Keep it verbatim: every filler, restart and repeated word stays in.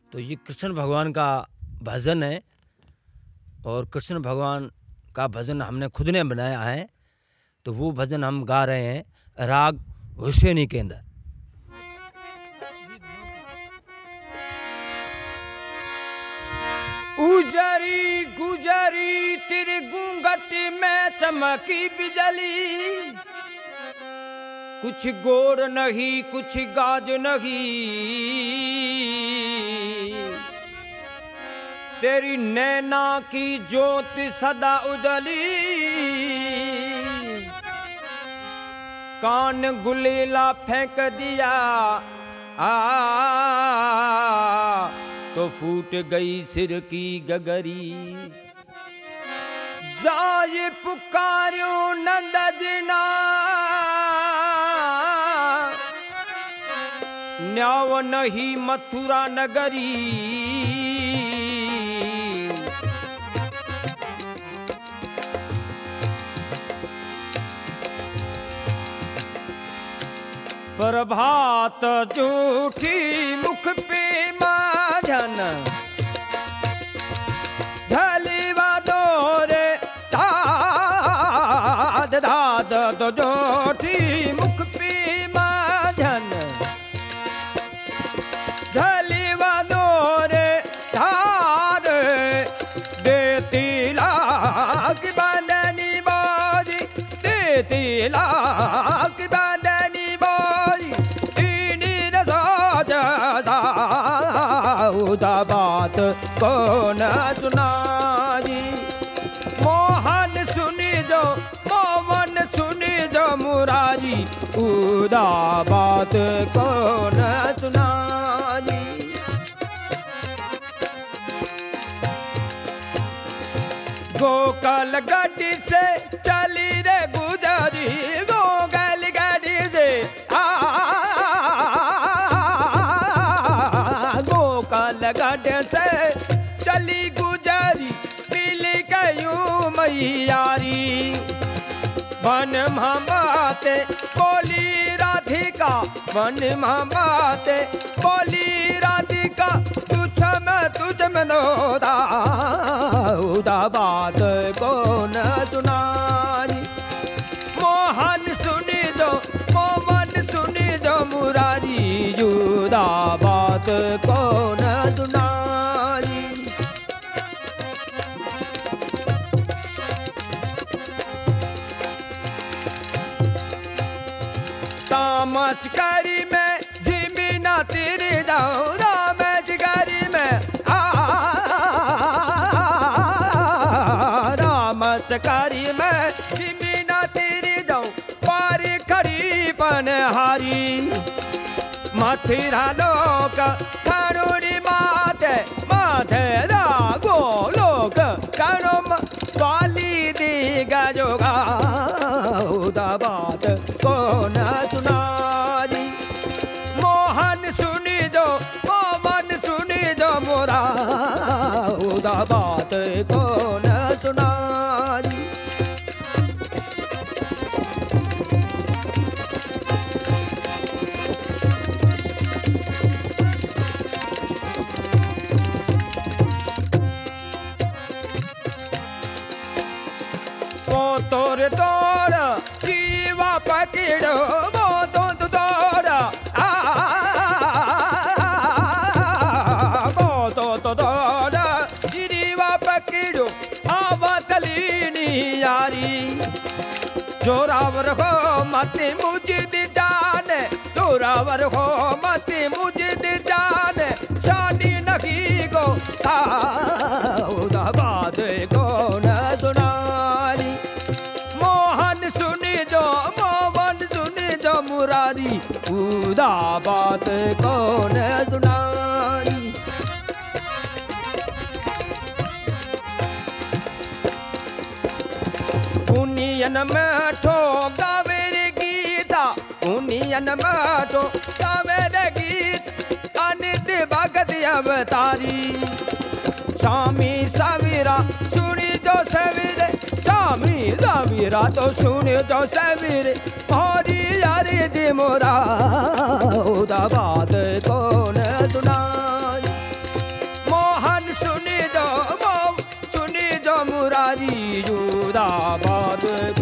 तो ये कृष्ण भगवान का भजन है और कृष्ण भगवान का भजन हमने खुद ने बनाया है, तो वो भजन हम गा रहे हैं राग हुसैनी के अंदर। उजरी गुजरी तेरे घूंघट में चमकी बिजली, कुछ गोर नहीं कुछ गाज नहीं, तेरी नैना की ज्योत सदा उजली, कान गुलेला फेंक दिया आ तो फूट गई सिर की गगरी। जाए पुकारो नंद दिना, न्याव नहीं मथुरा नगरी, प्रभात जूठी मुख पे माझन, ढलीवा दोरे दाद दाद तो जूठी मुख पे माझन, ढलीवा दोरे दाद देती लाख बंदनी बाजी, देती लाख बंदनी बाजी, उदा बात कौन सुनाई। मोहन सुनी जो मोहन सुनी जो मुरारी, उदा बात कौन सुनाई। गोकल गड्डी से चली रे गुजरी, गोकल गड्डी से आ गड्ढे से चली गुजरी, मिल गयूं मैयारी। वन मामाते बोली राधिका, वन मामाते बोली राधिका, तुझ में तुझ में नोदा उदा बात कौन सुनाई। मोहन सुनी जो मोहन सुनी जो मुरारी, जुदा बात कौन सुनाई। तामस करी में जिमीना तेरे जाऊं, रामज करी में आ रामस करी में जिमीना तेरे जाऊं, पार खड़ी पनहारी। मथुरा लोक करुणी माते माथे रागो लोक करुम वाली दिगा जोगा, उदा बात कौन सुनाई। मोहन सुनी जो मोहन सुनी जो मोरा, उदा बात कौन सुनाई। तोर तोर जीवा पकड़ो वो तो तोरा आ वो तो तोरा जीवा पकड़ो आवतलीनी यारी। जोरावर हो मत मुझे दी जाने, जोरावर हो मत मुझे दी जाने, शादी नहीं को था उदा बात कौन सुनाई। मोहन सुनी जो मोहन सुनी जो मुरारी, उदा बात कौन सुनाई। उनियन में ठो गावेरी गीता, उनियन में ठो गावेरी गीत, अनित भगत अवतारी। स्वामी सवीरा सुनी जो सवीरे, स्वामी सवीरा तो सुनी जो सवीरे, मोरी यारी दी मोरा, उदा बात कौन सुनाई। जी जुदाबाद